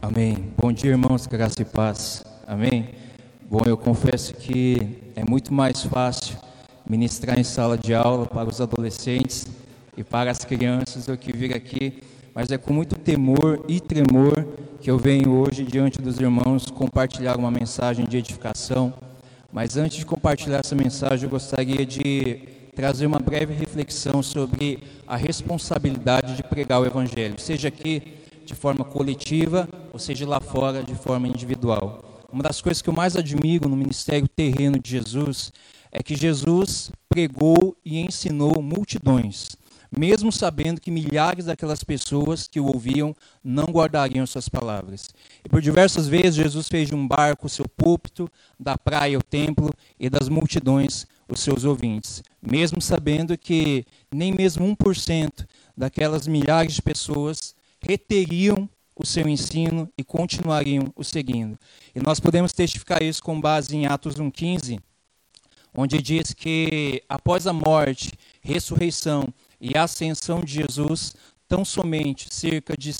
Amém. Bom dia, irmãos, graça e paz. Amém. Bom, eu confesso que é muito mais fácil ministrar em sala de aula para os adolescentes e para as crianças do que vir aqui, mas é com muito temor e tremor que eu venho hoje diante dos irmãos compartilhar uma mensagem de edificação. Mas antes de compartilhar essa mensagem, eu gostaria de trazer uma breve reflexão sobre a responsabilidade de pregar o Evangelho, seja aqui de forma coletiva, ou seja lá fora de forma individual. Uma das coisas que eu mais admiro no ministério terreno de Jesus é que Jesus pregou e ensinou multidões, mesmo sabendo que milhares daquelas pessoas que o ouviam não guardariam suas palavras. E por diversas vezes Jesus fez de um barco o seu púlpito, da praia o templo e das multidões os seus ouvintes, mesmo sabendo que nem mesmo 1% daquelas milhares de pessoas reteriam o seu ensino e continuariam o seguindo. E nós podemos testificar isso com base em Atos 1,15, onde diz que após a morte, ressurreição e ascensão de Jesus, tão somente cerca de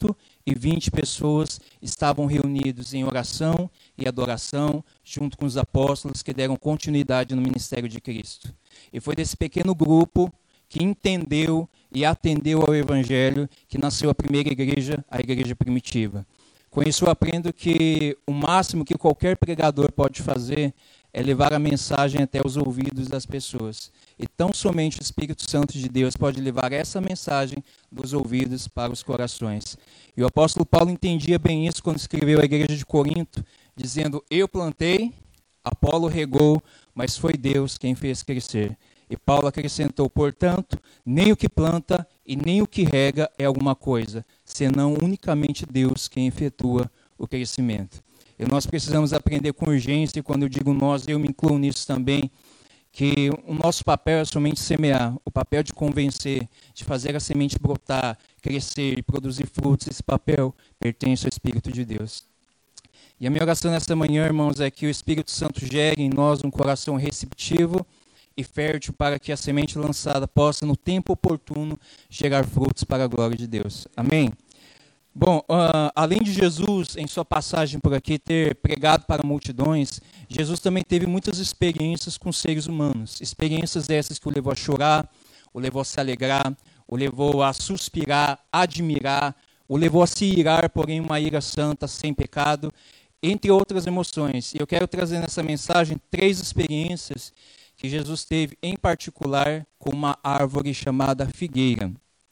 120 pessoas estavam reunidos em oração e adoração, junto com os apóstolos que deram continuidade no ministério de Cristo. E foi desse pequeno grupo que entendeu e atendeu ao Evangelho que nasceu a primeira igreja, a igreja primitiva. Com isso eu aprendo que o máximo que qualquer pregador pode fazer é levar a mensagem até os ouvidos das pessoas. E tão somente o Espírito Santo de Deus pode levar essa mensagem dos ouvidos para os corações. E o apóstolo Paulo entendia bem isso quando escreveu à igreja de Corinto, dizendo: eu plantei, Apolo regou, mas foi Deus quem fez crescer. E Paulo acrescentou: portanto, nem o que planta e nem o que rega é alguma coisa, senão unicamente Deus quem efetua o crescimento. E nós precisamos aprender com urgência, e quando eu digo nós, eu me incluo nisso também, que o nosso papel é somente semear, o papel de convencer, de fazer a semente brotar, crescer e produzir frutos, esse papel pertence ao Espírito de Deus. E a minha oração nesta manhã, irmãos, é que o Espírito Santo gere em nós um coração receptivo e fértil para que a semente lançada possa, no tempo oportuno, gerar frutos para a glória de Deus. Amém? Bom, além de Jesus, em sua passagem por aqui, ter pregado para multidões, Jesus também teve muitas experiências com seres humanos. Experiências essas que o levou a chorar, o levou a se alegrar, o levou a suspirar, admirar, o levou a se irar, porém uma ira santa, sem pecado, entre outras emoções. E eu quero trazer nessa mensagem 3 experiências que Jesus teve, em particular, com uma árvore chamada figueira.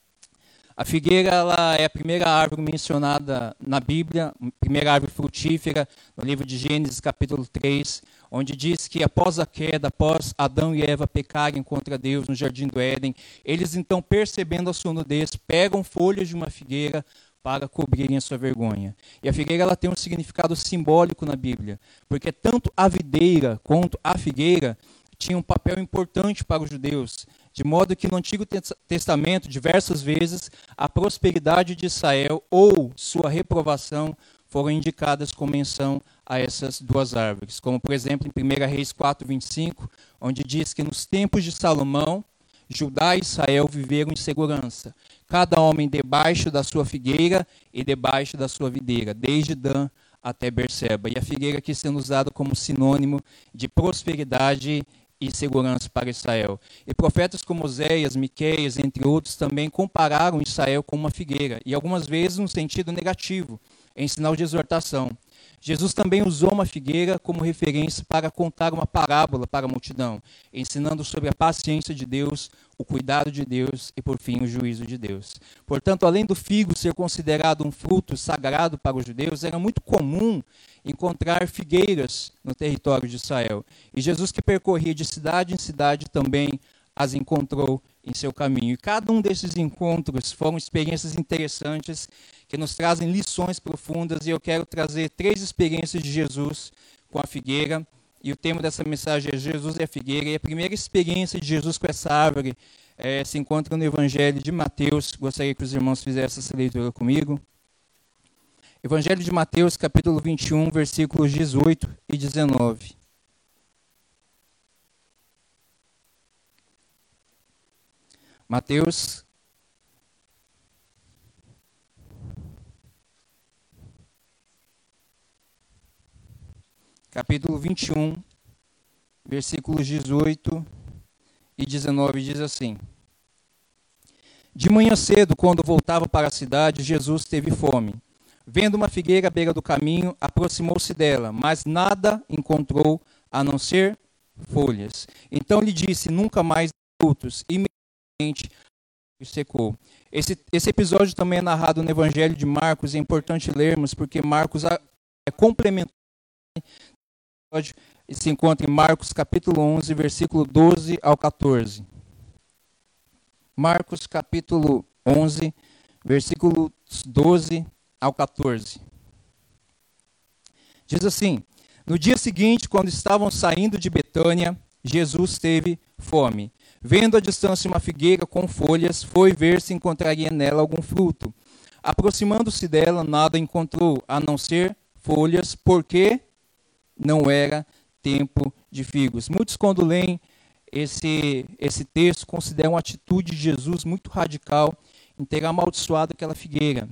A figueira ela é a primeira árvore mencionada na Bíblia, a primeira árvore frutífera, no livro de Gênesis, capítulo 3, onde diz que após a queda, após Adão e Eva pecarem contra Deus no jardim do Éden, eles então, percebendo a sua nudez, pegam folhas de uma figueira para cobrirem a sua vergonha. E a figueira ela tem um significado simbólico na Bíblia, porque tanto a videira quanto a figueira tinham um papel importante para os judeus, de modo que no Antigo Testamento, diversas vezes, a prosperidade de Israel ou sua reprovação foram indicadas com menção a essas 2 árvores. Como, por exemplo, em 1 Reis 4:25, onde diz que nos tempos de Salomão, Judá e Israel viveram em segurança, cada homem debaixo da sua figueira e debaixo da sua videira, desde Dan até Berseba. E a figueira aqui sendo usada como sinônimo de prosperidade e segurança para Israel. E profetas como Oséias, Miqueias, entre outros, também compararam Israel com uma figueira, e algumas vezes no sentido negativo, em sinal de exortação. Jesus também usou uma figueira como referência para contar uma parábola para a multidão, ensinando sobre a paciência de Deus, o cuidado de Deus e, por fim, o juízo de Deus. Portanto, além do figo ser considerado um fruto sagrado para os judeus, era muito comum encontrar figueiras no território de Israel. E Jesus, que percorria de cidade em cidade, também as encontrou em seu caminho. E cada um desses encontros foram experiências interessantes que nos trazem lições profundas, e eu quero trazer 3 experiências de Jesus com a figueira, e o tema dessa mensagem é Jesus e a figueira. E a primeira experiência de Jesus com essa árvore se encontra no Evangelho de Mateus. Gostaria que os irmãos fizessem essa leitura comigo. Evangelho de Mateus, capítulo 21, versículos 18 e 19. Mateus capítulo 21, versículos 18 e 19, diz assim: De manhã cedo, quando voltava para a cidade, Jesus teve fome. Vendo uma figueira à beira do caminho, aproximou-se dela, mas nada encontrou a não ser folhas. Então lhe disse: Nunca mais frutos. Imediatamente secou. Esse episódio também é narrado no Evangelho de Marcos, e é importante lermos, porque Marcos é complementar. Se encontra em Marcos capítulo 11, versículo 12 ao 14. Marcos capítulo 11, versículos 12 ao 14. Diz assim: No dia seguinte, quando estavam saindo de Betânia, Jesus teve fome. Vendo à distância uma figueira com folhas, foi ver se encontraria nela algum fruto. Aproximando-se dela, nada encontrou, a não ser folhas, porque não era tempo de figos. Muitos, quando leem esse texto, consideram a atitude de Jesus muito radical em ter amaldiçoado aquela figueira.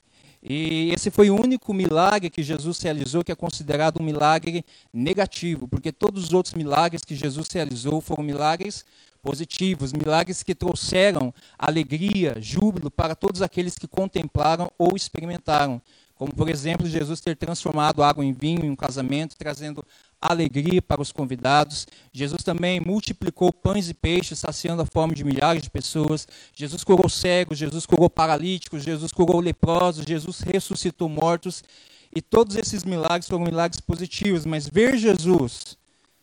E esse foi o único milagre que Jesus realizou que é considerado um milagre negativo, porque todos os outros milagres que Jesus realizou foram milagres positivos, milagres que trouxeram alegria, júbilo para todos aqueles que contemplaram ou experimentaram. Como, por exemplo, Jesus ter transformado água em vinho em um casamento, trazendo alegria para os convidados. Jesus também multiplicou pães e peixes, saciando a fome de milhares de pessoas. Jesus curou cegos, Jesus curou paralíticos, Jesus curou leprosos, Jesus ressuscitou mortos. E todos esses milagres foram milagres positivos, mas ver Jesus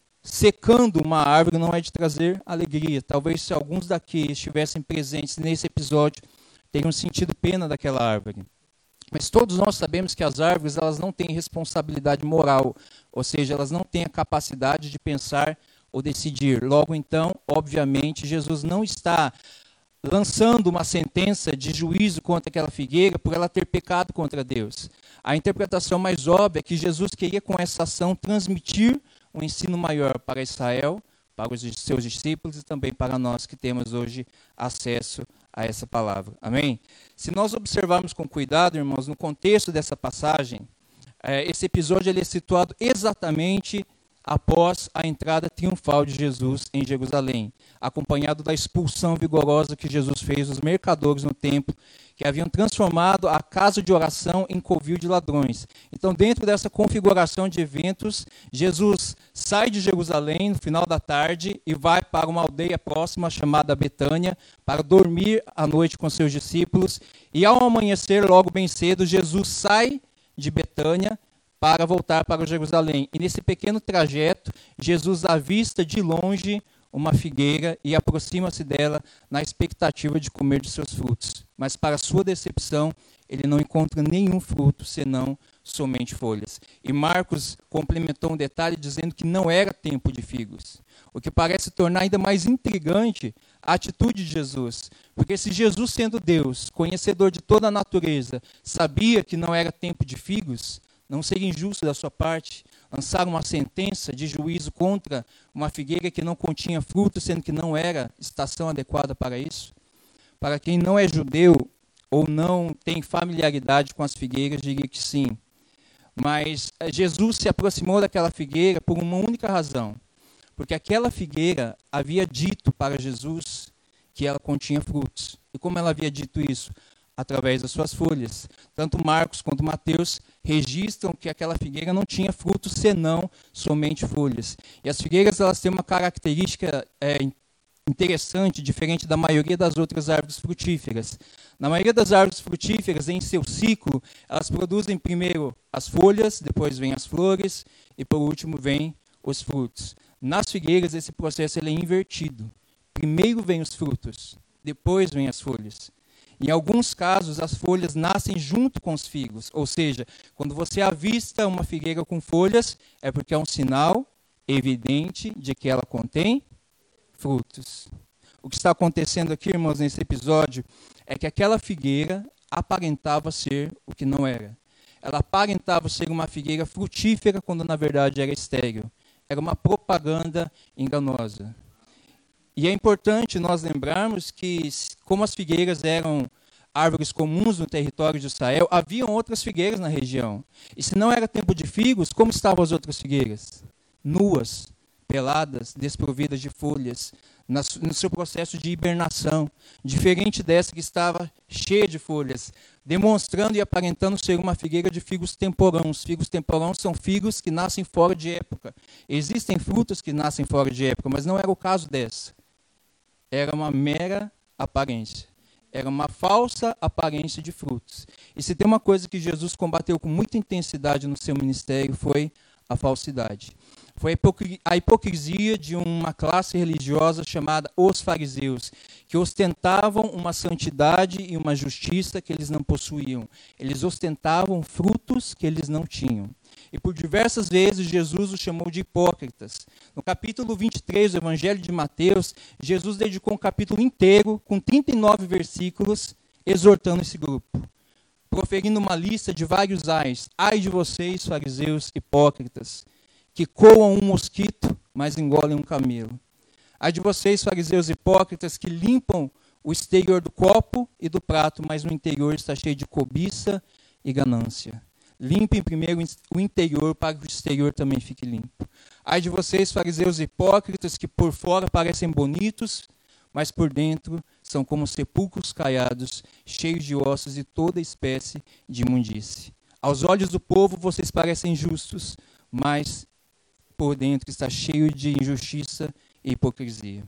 secando uma árvore não é de trazer alegria. Talvez se alguns daqui estivessem presentes nesse episódio, teriam sentido pena daquela árvore. Mas todos nós sabemos que as árvores elas não têm responsabilidade moral, ou seja, elas não têm a capacidade de pensar ou decidir. Logo então, obviamente, Jesus não está lançando uma sentença de juízo contra aquela figueira por ela ter pecado contra Deus. A interpretação mais óbvia é que Jesus queria com essa ação transmitir um ensino maior para Israel, para os seus discípulos e também para nós que temos hoje acesso a essa palavra. Amém? Se nós observarmos com cuidado, irmãos, no contexto dessa passagem, esse episódio ele é situado exatamente após a entrada triunfal de Jesus em Jerusalém, acompanhado da expulsão vigorosa que Jesus fez dos mercadores no templo, que haviam transformado a casa de oração em covil de ladrões. Então, dentro dessa configuração de eventos, Jesus sai de Jerusalém no final da tarde e vai para uma aldeia próxima chamada Betânia para dormir à noite com seus discípulos. E ao amanhecer, logo bem cedo, Jesus sai de Betânia para voltar para Jerusalém. E nesse pequeno trajeto, Jesus avista de longe uma figueira e aproxima-se dela na expectativa de comer de seus frutos. Mas para sua decepção, ele não encontra nenhum fruto, senão somente folhas. E Marcos complementou um detalhe dizendo que não era tempo de figos. O que parece tornar ainda mais intrigante a atitude de Jesus. Porque se Jesus, sendo Deus, conhecedor de toda a natureza, sabia que não era tempo de figos, não seria injusto da sua parte lançar uma sentença de juízo contra uma figueira que não continha fruto, sendo que não era estação adequada para isso? Para quem não é judeu ou não tem familiaridade com as figueiras, diria que sim. Mas Jesus se aproximou daquela figueira por uma única razão. Porque aquela figueira havia dito para Jesus que ela continha frutos. E como ela havia dito isso? Através das suas folhas. Tanto Marcos quanto Mateus registram que aquela figueira não tinha frutos senão somente folhas. E as figueiras elas têm uma característica interessante, diferente da maioria das outras árvores frutíferas. Na maioria das árvores frutíferas, em seu ciclo, elas produzem primeiro as folhas, depois vêm as flores e por último vêm os frutos. Nas figueiras esse processo ele é invertido. Primeiro vêm os frutos, depois vêm as folhas. Em alguns casos, as folhas nascem junto com os figos. Ou seja, quando você avista uma figueira com folhas, é porque é um sinal evidente de que ela contém frutos. O que está acontecendo aqui, irmãos, nesse episódio, é que aquela figueira aparentava ser o que não era. Ela aparentava ser uma figueira frutífera, quando na verdade era estéril. Era uma propaganda enganosa. E é importante nós lembrarmos que, como as figueiras eram árvores comuns no território de Israel, haviam outras figueiras na região. E se não era tempo de figos, como estavam as outras figueiras? Nuas, peladas, desprovidas de folhas, no seu processo de hibernação, diferente dessa que estava cheia de folhas, demonstrando e aparentando ser uma figueira de figos temporãos. Figos temporãos são figos que nascem fora de época. Existem frutas que nascem fora de época, mas não era o caso dessa. Era uma mera aparência. Era uma falsa aparência de frutos. E se tem uma coisa que Jesus combateu com muita intensidade no seu ministério, foi a falsidade. Foi a hipocrisia de uma classe religiosa chamada os fariseus, que ostentavam uma santidade e uma justiça que eles não possuíam. Eles ostentavam frutos que eles não tinham. E por diversas vezes Jesus os chamou de hipócritas. No capítulo 23 do Evangelho de Mateus, Jesus dedicou um capítulo inteiro, com 39 versículos, exortando esse grupo, proferindo uma lista de vários ais. Ai de vocês, fariseus hipócritas, que coam um mosquito, mas engolem um camelo. Ai de vocês, fariseus hipócritas, que limpam o exterior do copo e do prato, mas no interior está cheio de cobiça e ganância. Limpem primeiro o interior, para que o exterior também fique limpo. Ai de vocês, fariseus hipócritas, que por fora parecem bonitos, mas por dentro são como sepulcros caiados, cheios de ossos e toda espécie de imundície. Aos olhos do povo vocês parecem justos, mas por dentro está cheio de injustiça e hipocrisia.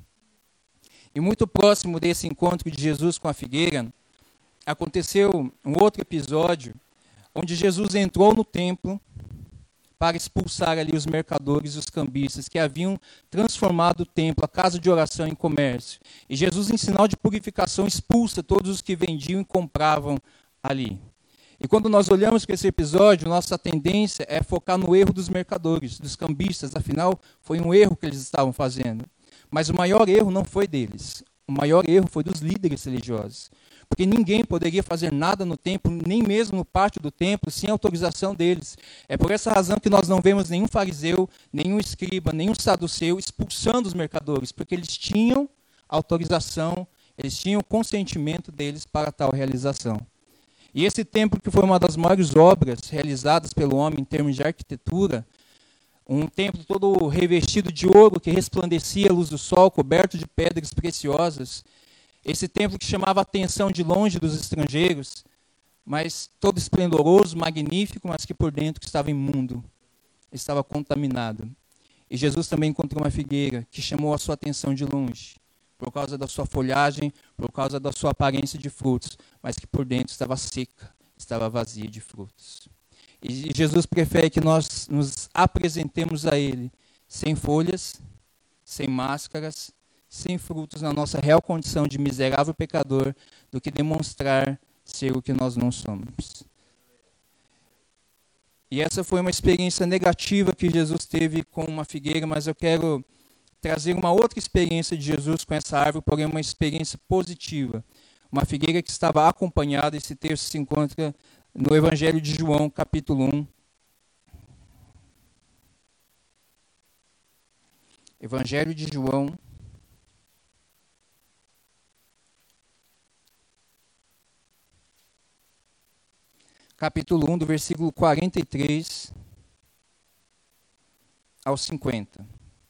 E muito próximo desse encontro de Jesus com a figueira, aconteceu um outro episódio, onde Jesus entrou no templo para expulsar ali os mercadores e os cambistas que haviam transformado o templo, a casa de oração, em comércio. E Jesus, em sinal de purificação, expulsa todos os que vendiam e compravam ali. E quando nós olhamos para esse episódio, nossa tendência é focar no erro dos mercadores, dos cambistas. Afinal, foi um erro que eles estavam fazendo. Mas o maior erro não foi deles. O maior erro foi dos líderes religiosos. Porque ninguém poderia fazer nada no templo, nem mesmo no pátio do templo, sem autorização deles. É por essa razão que nós não vemos nenhum fariseu, nenhum escriba, nenhum saduceu expulsando os mercadores, porque eles tinham autorização, eles tinham consentimento deles para tal realização. E esse templo, que foi uma das maiores obras realizadas pelo homem em termos de arquitetura, um templo todo revestido de ouro, que resplandecia a luz do sol, coberto de pedras preciosas. Esse templo que chamava a atenção de longe dos estrangeiros, mas todo esplendoroso, magnífico, mas que por dentro estava imundo, estava contaminado. E Jesus também encontrou uma figueira que chamou a sua atenção de longe, por causa da sua folhagem, por causa da sua aparência de frutos, mas que por dentro estava seca, estava vazia de frutos. E Jesus prefere que nós nos apresentemos a Ele sem folhas, sem máscaras, sem frutos na nossa real condição de miserável pecador, do que demonstrar ser o que nós não somos. E essa foi uma experiência negativa que Jesus teve com uma figueira, mas eu quero trazer uma outra experiência de Jesus com essa árvore, porém uma experiência positiva. Uma figueira que estava acompanhada. Esse texto se encontra no Evangelho de João, capítulo 1. Evangelho de João, capítulo 1, do versículo 43 ao 50.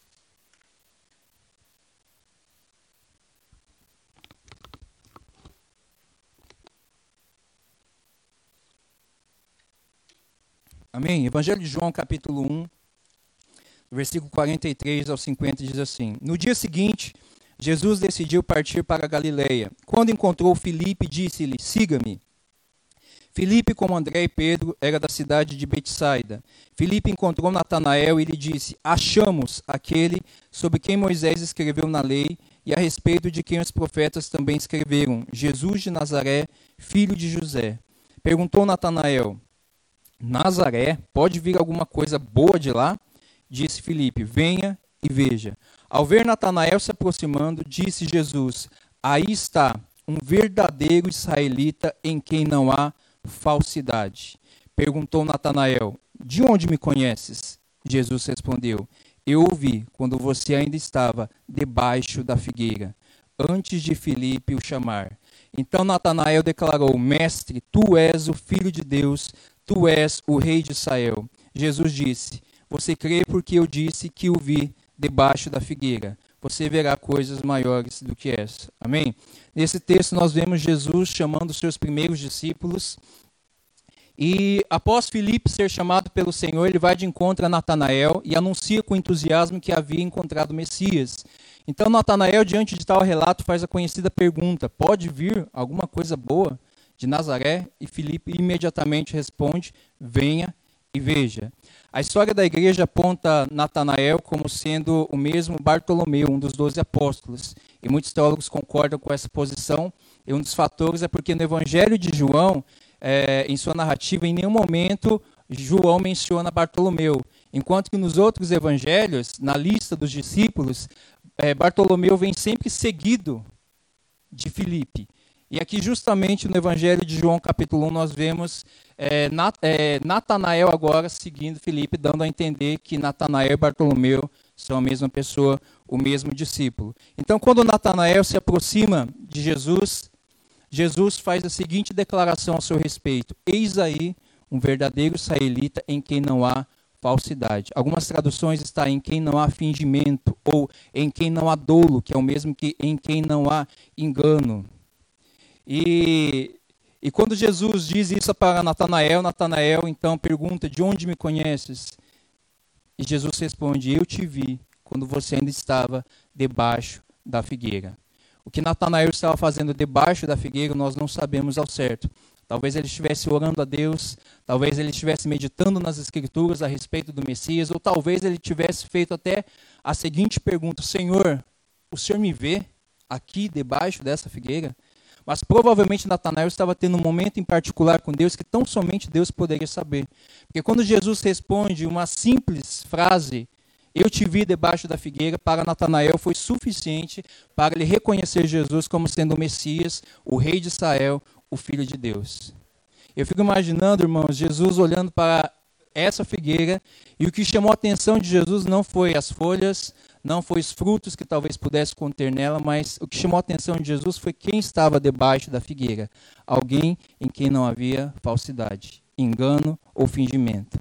Amém? Evangelho de João, capítulo 1, versículo 43 ao 50, diz assim: No dia seguinte, Jesus decidiu partir para a Galileia. Quando encontrou Filipe, disse-lhe: Siga-me. Filipe, como André e Pedro, era da cidade de Betsaida. Filipe encontrou Natanael e lhe disse: Achamos aquele sobre quem Moisés escreveu na lei e a respeito de quem os profetas também escreveram, Jesus de Nazaré, filho de José. Perguntou Natanael: Nazaré, pode vir alguma coisa boa de lá? Disse Filipe: Venha e veja. Ao ver Natanael se aproximando, disse Jesus: Aí está, um verdadeiro israelita em quem não há falsidade. Perguntou Natanael: De onde me conheces? Jesus respondeu: Eu o vi quando você ainda estava debaixo da figueira, antes de Filipe o chamar. Então Natanael declarou: Mestre, tu és o Filho de Deus, tu és o Rei de Israel. Jesus disse: Você crê porque eu disse que o vi debaixo da figueira. Você verá coisas maiores do que essa. Amém? Nesse texto nós vemos Jesus chamando os seus primeiros discípulos. E após Filipe ser chamado pelo Senhor, ele vai de encontro a Natanael e anuncia com entusiasmo que havia encontrado o Messias. Então Natanael, diante de tal relato, faz a conhecida pergunta: pode vir alguma coisa boa de Nazaré? E Filipe imediatamente responde: venha e veja. A história da igreja aponta Natanael como sendo o mesmo Bartolomeu, um dos 12 apóstolos. E muitos teólogos concordam com essa posição. E um dos fatores é porque no Evangelho de João, em sua narrativa, em nenhum momento João menciona Bartolomeu. Enquanto que nos outros evangelhos, na lista dos discípulos, Bartolomeu vem sempre seguido de Filipe. E aqui justamente no Evangelho de João capítulo 1 nós vemos Natanael agora seguindo Filipe, dando a entender que Natanael e Bartolomeu são a mesma pessoa, o mesmo discípulo. Então quando Natanael se aproxima de Jesus, Jesus faz a seguinte declaração a seu respeito: eis aí um verdadeiro israelita em quem não há falsidade. Algumas traduções estão em quem não há fingimento, ou em quem não há dolo, que é o mesmo que em quem não há engano. E quando Jesus diz isso para Natanael, Natanael então pergunta: de onde me conheces? E Jesus responde: eu te vi quando você ainda estava debaixo da figueira. O que Natanael estava fazendo debaixo da figueira nós não sabemos ao certo. Talvez ele estivesse orando a Deus, talvez ele estivesse meditando nas Escrituras a respeito do Messias, ou talvez ele tivesse feito até a seguinte pergunta: Senhor, o Senhor me vê aqui debaixo dessa figueira? Mas provavelmente Natanael estava tendo um momento em particular com Deus que tão somente Deus poderia saber. Porque quando Jesus responde uma simples frase: eu te vi debaixo da figueira, para Natanael foi suficiente para ele reconhecer Jesus como sendo o Messias, o Rei de Israel, o Filho de Deus. Eu fico imaginando, irmãos, Jesus olhando para essa figueira, e o que chamou a atenção de Jesus não foi as folhas, não foi os frutos que talvez pudesse conter nela, mas o que chamou a atenção de Jesus foi quem estava debaixo da figueira. Alguém em quem não havia falsidade, engano ou fingimento.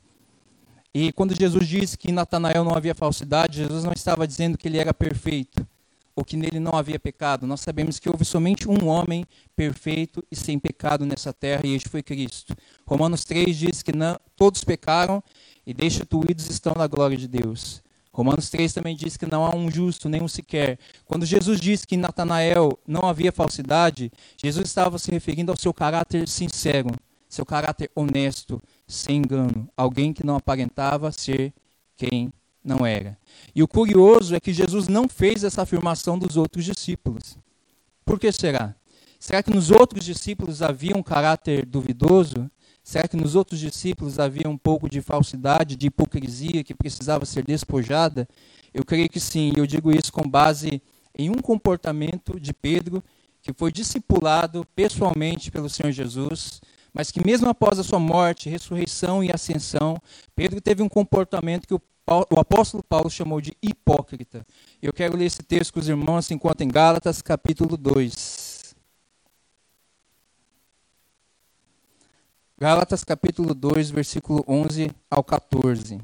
E quando Jesus disse que em Natanael não havia falsidade, Jesus não estava dizendo que ele era perfeito, ou que nele não havia pecado. Nós sabemos que houve somente um homem perfeito e sem pecado nessa terra, e este foi Cristo. Romanos 3 diz que todos pecaram e destituídos estão da glória de Deus. Romanos 3 também diz que não há um justo, nem um sequer. Quando Jesus disse que em Natanael não havia falsidade, Jesus estava se referindo ao seu caráter sincero, seu caráter honesto, sem engano, alguém que não aparentava ser quem não era. E o curioso é que Jesus não fez essa afirmação dos outros discípulos. Por que será? Será que nos outros discípulos havia um caráter duvidoso? Será que nos outros discípulos havia um pouco de falsidade, de hipocrisia que precisava ser despojada? Eu creio que sim, e eu digo isso com base em um comportamento de Pedro, que foi discipulado pessoalmente pelo Senhor Jesus, mas que mesmo após a sua morte, ressurreição e ascensão, Pedro teve um comportamento que o apóstolo Paulo chamou de hipócrita. Eu quero ler esse texto com os irmãos, se encontra em Gálatas, capítulo 2. Gálatas, capítulo 2, versículo 11 ao 14.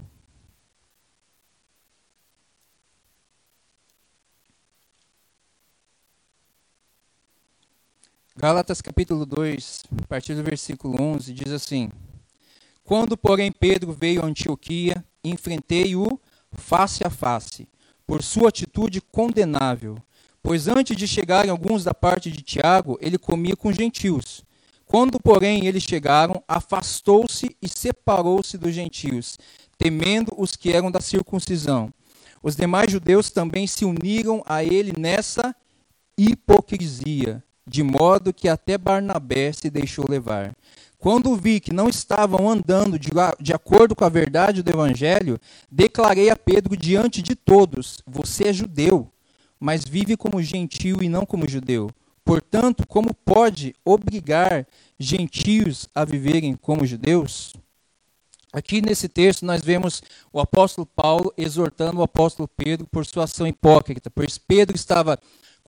Gálatas, capítulo 2, a partir do versículo 11, diz assim: quando, porém, Pedro veio a Antioquia, enfrentei-o face a face, por sua atitude condenável, pois antes de chegarem alguns da parte de Tiago, ele comia com gentios. Quando, porém, eles chegaram, afastou-se e separou-se dos gentios, temendo os que eram da circuncisão. Os demais judeus também se uniram a ele nessa hipocrisia, de modo que até Barnabé se deixou levar. Quando vi que não estavam andando de acordo com a verdade do Evangelho, declarei a Pedro diante de todos: você é judeu, mas vive como gentio e não como judeu. Portanto, como pode obrigar gentios a viverem como judeus? Aqui nesse texto nós vemos o apóstolo Paulo exortando o apóstolo Pedro por sua ação hipócrita, pois Pedro estava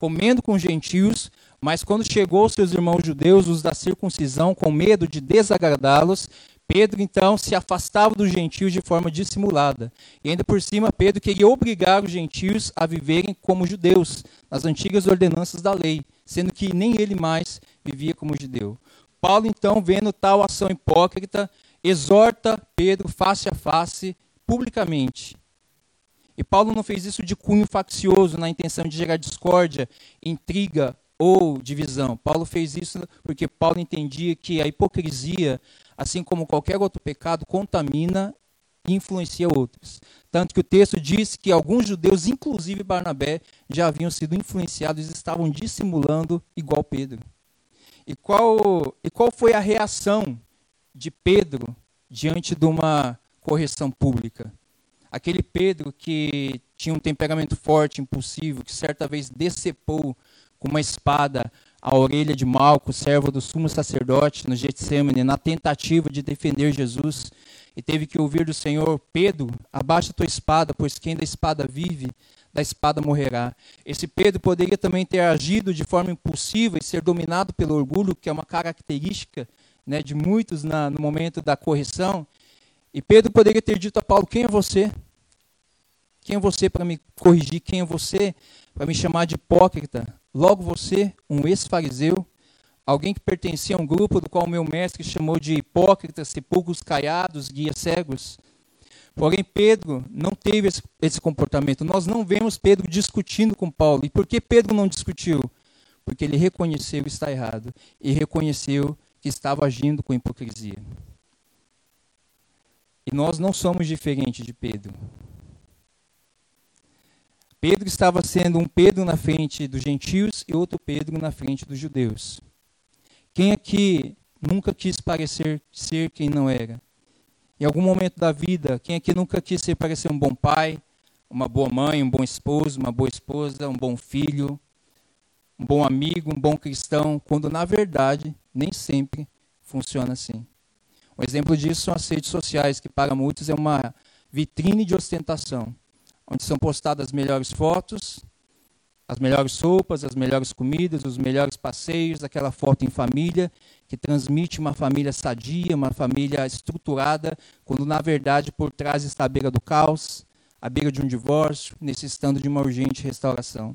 comendo com os gentios, mas quando chegou aos seus irmãos judeus, os da circuncisão, com medo de desagradá-los, Pedro então se afastava dos gentios de forma dissimulada. E ainda por cima, Pedro queria obrigar os gentios a viverem como judeus, nas antigas ordenanças da lei, sendo que nem ele mais vivia como judeu. Paulo então, vendo tal ação hipócrita, exorta Pedro face a face, publicamente. E Paulo não fez isso de cunho faccioso, na intenção de gerar discórdia, intriga ou divisão. Paulo fez isso porque Paulo entendia que a hipocrisia, assim como qualquer outro pecado, contamina e influencia outros. Tanto que o texto diz que alguns judeus, inclusive Barnabé, já haviam sido influenciados e estavam dissimulando igual Pedro. E qual foi a reação de Pedro diante de uma correção pública? Aquele Pedro que tinha um temperamento forte, impulsivo, que certa vez decepou com uma espada a orelha de Malco, servo do sumo sacerdote, no Getsemane, na tentativa de defender Jesus, e teve que ouvir do Senhor: Pedro, abaixa a tua espada, pois quem da espada vive, da espada morrerá. Esse Pedro poderia também ter agido de forma impulsiva e ser dominado pelo orgulho, que é uma característica, né, de muitos no momento da correção. E Pedro poderia ter dito a Paulo: quem é você? Quem é você para me corrigir? Quem é você para me chamar de hipócrita? Logo você, um ex-fariseu, alguém que pertencia a um grupo do qual o meu mestre chamou de hipócritas, sepulcros caiados, guias cegos. Porém, Pedro não teve esse comportamento. Nós não vemos Pedro discutindo com Paulo. E por que Pedro não discutiu? Porque ele reconheceu que está errado e reconheceu que estava agindo com hipocrisia. E nós não somos diferentes de Pedro. Pedro estava sendo um Pedro na frente dos gentios e outro Pedro na frente dos judeus. Quem aqui nunca quis parecer ser quem não era? Em algum momento da vida, quem aqui nunca quis parecer um bom pai, uma boa mãe, um bom esposo, uma boa esposa, um bom filho, um bom amigo, um bom cristão, quando na verdade nem sempre funciona assim. Um exemplo disso são as redes sociais, que para muitos é uma vitrine de ostentação, onde são postadas as melhores fotos, as melhores roupas, as melhores comidas, os melhores passeios, aquela foto em família, que transmite uma família sadia, uma família estruturada, quando na verdade por trás está a beira do caos, à beira de um divórcio, necessitando de uma urgente restauração.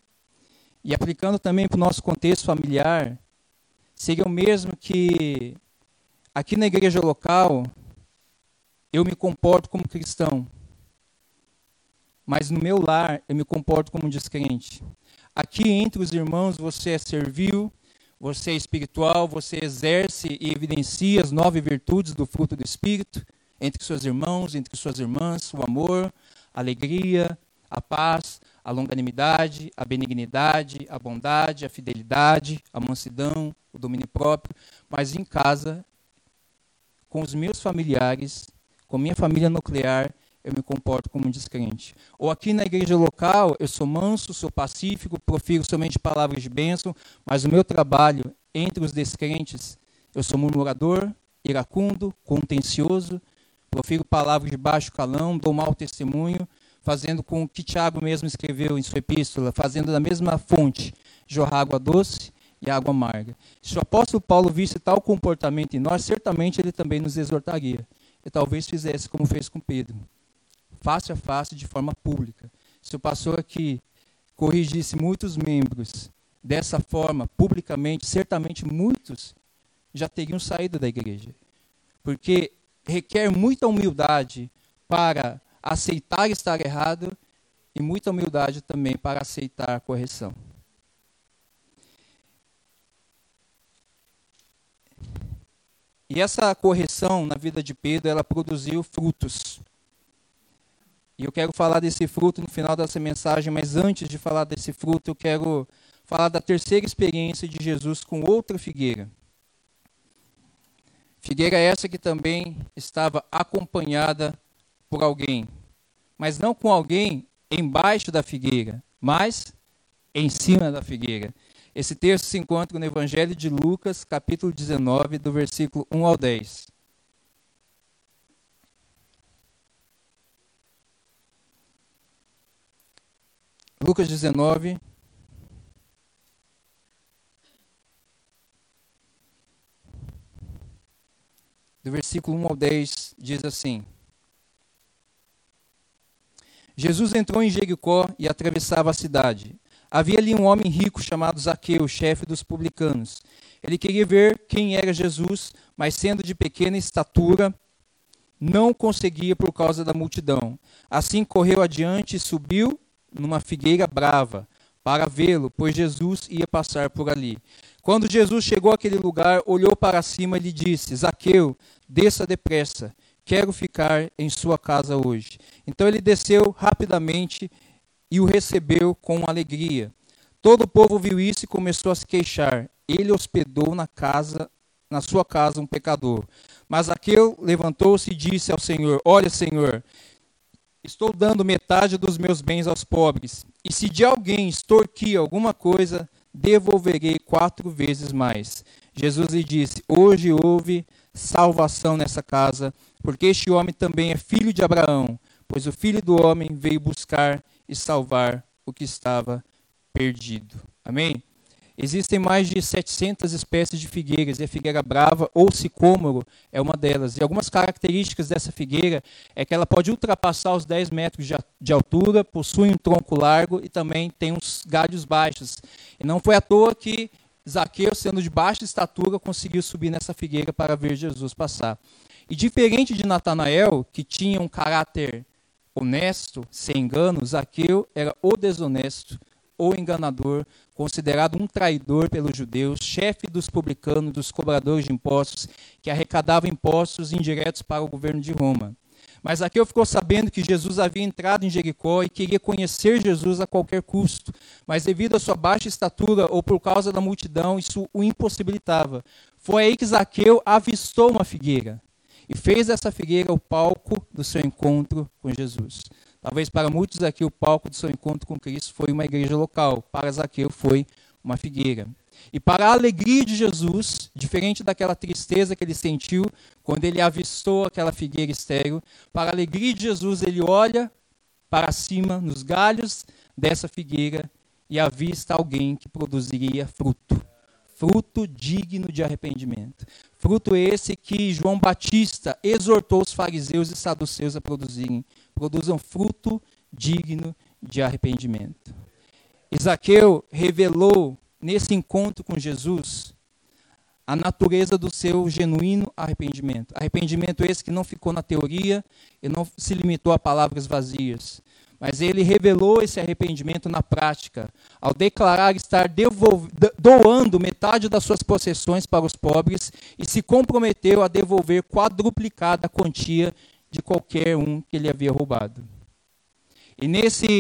E aplicando também para o nosso contexto familiar, seria o mesmo que aqui na igreja local eu me comporto como cristão, mas no meu lar eu me comporto como um descrente. Aqui entre os irmãos você é servil, você é espiritual, você exerce e evidencia as 9 virtudes do fruto do Espírito, entre seus irmãos, entre suas irmãs, o amor, a alegria, a paz, a longanimidade, a benignidade, a bondade, a fidelidade, a mansidão, o domínio próprio, mas em casa, com os meus familiares, com minha família nuclear, eu me comporto como um descrente. Ou aqui na igreja local, eu sou manso, sou pacífico, profiro somente palavras de bênção, mas no meu trabalho, entre os descrentes, eu sou murmurador, iracundo, contencioso, profiro palavras de baixo calão, dou mau testemunho, fazendo com o que Tiago mesmo escreveu em sua epístola, fazendo da mesma fonte jorrar água doce e água amarga. Se o apóstolo Paulo visse tal comportamento em nós, certamente ele também nos exortaria. E talvez fizesse como fez com Pedro, face a face, de forma pública. Se o pastor aqui corrigisse muitos membros dessa forma, publicamente, certamente muitos já teriam saído da igreja. Porque requer muita humildade para aceitar estar errado e muita humildade também para aceitar a correção. E essa correção na vida de Pedro, ela produziu frutos. E eu quero falar desse fruto no final dessa mensagem, mas antes de falar desse fruto, eu quero falar da terceira experiência de Jesus com outra figueira. Figueira essa que também estava acompanhada por alguém, mas não com alguém embaixo da figueira, mas em cima da figueira. Esse texto se encontra no Evangelho de Lucas, capítulo 19, do versículo 1 ao 10. Lucas 19, do versículo 1 ao 10, diz assim: Jesus entrou em Jericó e atravessava a cidade. Havia ali um homem rico chamado Zaqueu, chefe dos publicanos. Ele queria ver quem era Jesus, mas sendo de pequena estatura, não conseguia por causa da multidão. Assim correu adiante e subiu numa figueira brava para vê-lo, pois Jesus ia passar por ali. Quando Jesus chegou àquele lugar, olhou para cima e lhe disse: Zaqueu, desça depressa, quero ficar em sua casa hoje. Então ele desceu rapidamente e o recebeu com alegria. Todo o povo viu isso e começou a se queixar. Ele hospedou na sua casa um pecador. Mas Zaqueu levantou-se e disse ao Senhor: Olha, Senhor, estou dando metade dos meus bens aos pobres, e se de alguém extorquir alguma coisa, devolverei 4 vezes mais. Jesus lhe disse: Hoje houve salvação nessa casa, porque este homem também é filho de Abraão, pois o Filho do Homem veio buscar e salvar o que estava perdido. Amém? Existem mais de 700 espécies de figueiras, e a figueira brava ou sicômoro é uma delas. E algumas características dessa figueira é que ela pode ultrapassar os 10 metros de altura, possui um tronco largo e também tem uns galhos baixos. E não foi à toa que Zaqueu, sendo de baixa estatura, conseguiu subir nessa figueira para ver Jesus passar. E diferente de Natanael, que tinha um caráter honesto, sem engano, Zaqueu era o desonesto, o enganador, considerado um traidor pelos judeus, chefe dos publicanos, dos cobradores de impostos, que arrecadava impostos indiretos para o governo de Roma. Mas Zaqueu ficou sabendo que Jesus havia entrado em Jericó e queria conhecer Jesus a qualquer custo, mas devido à sua baixa estatura ou por causa da multidão, isso o impossibilitava. Foi aí que Zaqueu avistou uma figueira e fez dessa figueira o palco do seu encontro com Jesus. Talvez para muitos aqui o palco do seu encontro com Cristo foi uma igreja local. Para Zaqueu foi uma figueira. E para a alegria de Jesus, diferente daquela tristeza que ele sentiu quando ele avistou aquela figueira estéril, para a alegria de Jesus ele olha para cima nos galhos dessa figueira e avista alguém que produziria fruto. Fruto digno de arrependimento. Fruto esse que João Batista exortou os fariseus e saduceus a produzirem. Produzam fruto digno de arrependimento. Zaqueu revelou nesse encontro com Jesus a natureza do seu genuíno arrependimento. Arrependimento esse que não ficou na teoria e não se limitou a palavras vazias. Mas ele revelou esse arrependimento na prática, ao declarar estar doando metade das suas possessões para os pobres e se comprometeu a devolver quadruplicada a quantia de qualquer um que ele havia roubado. E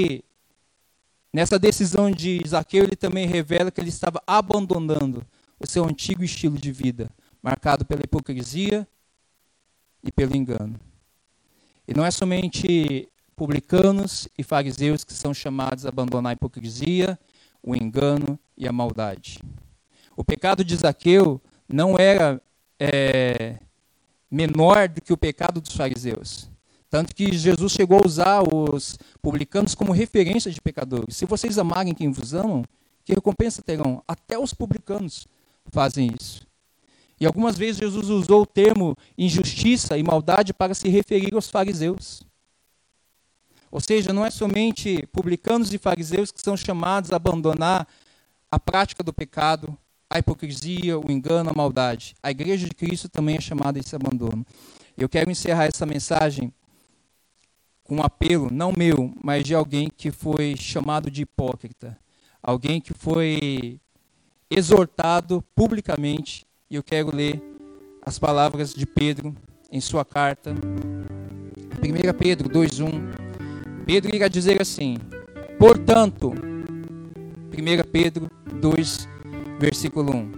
nessa decisão de Zaqueu, ele também revela que ele estava abandonando o seu antigo estilo de vida, marcado pela hipocrisia e pelo engano. E não é somente publicanos e fariseus que são chamados a abandonar a hipocrisia, o engano e a maldade. O pecado de Zaqueu não era menor do que o pecado dos fariseus. Tanto que Jesus chegou a usar os publicanos como referência de pecadores. Se vocês amarem quem vos amam, que recompensa terão? Até os publicanos fazem isso. E algumas vezes Jesus usou o termo injustiça e maldade para se referir aos fariseus. Ou seja, não é somente publicanos e fariseus que são chamados a abandonar a prática do pecado, a hipocrisia, o engano, a maldade. A igreja de Cristo também é chamada a esse abandono. Eu quero encerrar essa mensagem com um apelo, não meu, mas de alguém que foi chamado de hipócrita. Alguém que foi exortado publicamente. E eu quero ler as palavras de Pedro em sua carta. 1 Pedro 2:1. Pedro irá dizer assim: portanto, 1 Pedro 2, versículo 1.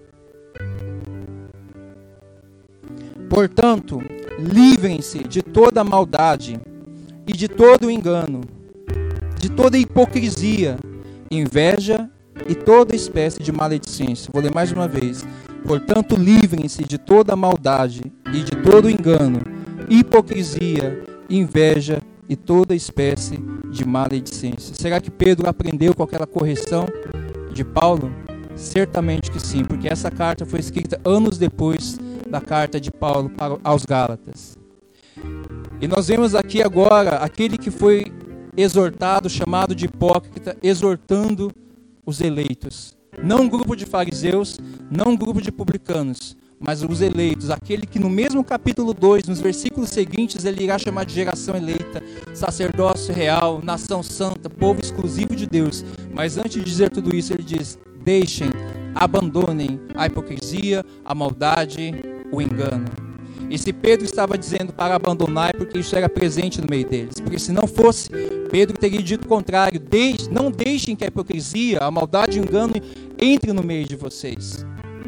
Portanto, livrem-se de toda maldade e de todo engano, de toda hipocrisia, inveja e toda espécie de maledicência. Vou ler mais uma vez. Portanto, livrem-se de toda maldade e de todo engano, hipocrisia, inveja e toda espécie de maledicência. Será que Pedro aprendeu com aquela correção de Paulo? Certamente que sim, porque essa carta foi escrita anos depois da carta de Paulo aos Gálatas. E nós vemos aqui agora aquele que foi exortado, chamado de hipócrita, exortando os eleitos. Não um grupo de fariseus, não um grupo de publicanos, mas os eleitos, aquele que no mesmo capítulo 2, nos versículos seguintes, ele irá chamar de geração eleita, sacerdócio real, nação santa, povo exclusivo de Deus. Mas antes de dizer tudo isso, ele diz: deixem, abandonem a hipocrisia, a maldade, o engano. E se Pedro estava dizendo para abandonar, é porque isso era presente no meio deles. Porque se não fosse, Pedro teria dito o contrário: não deixem que a hipocrisia, a maldade e o engano entre no meio de vocês.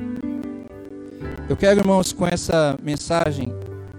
Eu quero, irmãos, com essa mensagem,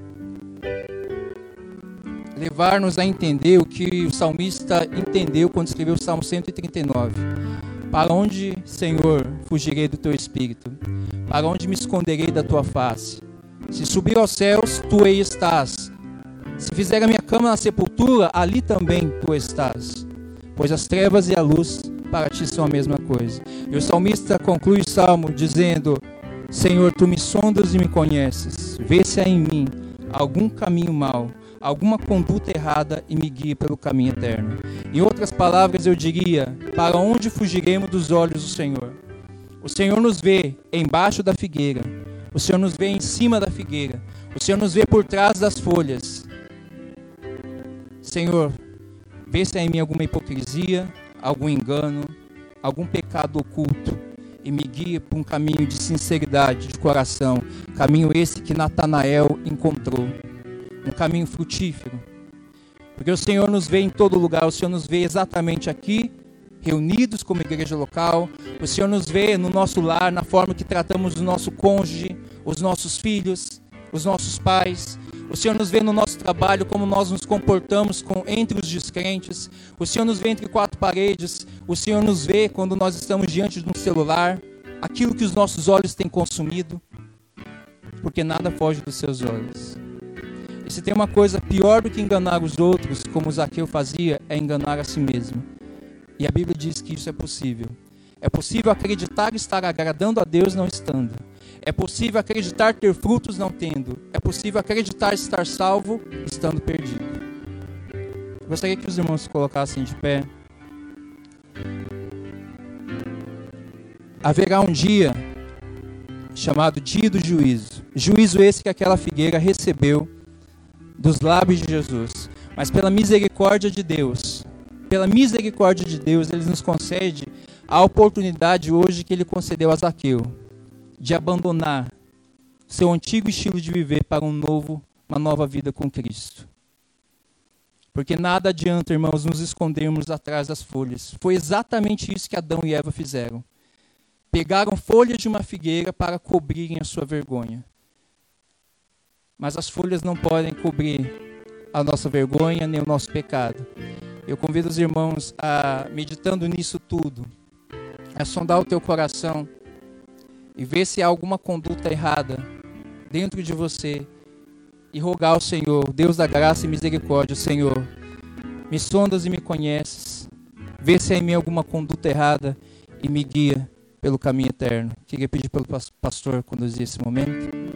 levar-nos a entender o que o salmista entendeu quando escreveu o Salmo 139. Para onde, Senhor, fugirei do teu espírito? Para onde me esconderei da tua face? Se subir aos céus, tu aí estás. Se fizer a minha cama na sepultura, ali também tu estás. Pois as trevas e a luz para ti são a mesma coisa. E o salmista conclui o salmo dizendo: Senhor, tu me sondas e me conheces. Vê se há em mim algum caminho mau, alguma conduta errada, e me guie pelo caminho eterno. Em outras palavras, eu diria: para onde fugiremos dos olhos do Senhor? O Senhor nos vê embaixo da figueira. O Senhor nos vê em cima da figueira. O Senhor nos vê por trás das folhas. Senhor, vê se há em mim alguma hipocrisia, algum engano, algum pecado oculto, e me guia por um caminho de sinceridade de coração, caminho esse que Natanael encontrou, um caminho frutífero, porque o Senhor nos vê em todo lugar. O Senhor nos vê exatamente aqui, reunidos como igreja local. O Senhor nos vê no nosso lar, na forma que tratamos o nosso cônjuge, os nossos filhos, os nossos pais. O Senhor nos vê no nosso trabalho, como nós nos comportamos entre os descrentes. O Senhor nos vê entre quatro paredes. O Senhor nos vê quando nós estamos diante de um celular, aquilo que os nossos olhos têm consumido, porque nada foge dos seus olhos. E se tem uma coisa pior do que enganar os outros, como Zaqueu fazia, é enganar a si mesmo. E a Bíblia diz que isso é possível. É possível acreditar estar agradando a Deus não estando. É possível acreditar ter frutos não tendo. É possível acreditar estar salvo estando perdido. Eu gostaria que os irmãos se colocassem de pé. Haverá um dia chamado dia do juízo. Juízo esse que aquela figueira recebeu dos lábios de Jesus. Mas pela misericórdia de Deus, Ele nos concede a oportunidade hoje que Ele concedeu a Zaqueu, de abandonar seu antigo estilo de viver para uma nova vida com Cristo. Porque nada adianta, irmãos, nos escondermos atrás das folhas. Foi exatamente isso que Adão e Eva fizeram. Pegaram folhas de uma figueira para cobrirem a sua vergonha. Mas as folhas não podem cobrir a nossa vergonha nem o nosso pecado. Eu convido os irmãos a, meditando nisso tudo, a sondar o teu coração e ver se há alguma conduta errada dentro de você e rogar ao Senhor, Deus da graça e misericórdia: Senhor, me sondas e me conheces, vê se há em mim alguma conduta errada e me guia pelo caminho eterno. Queria pedir pelo pastor conduzir esse momento.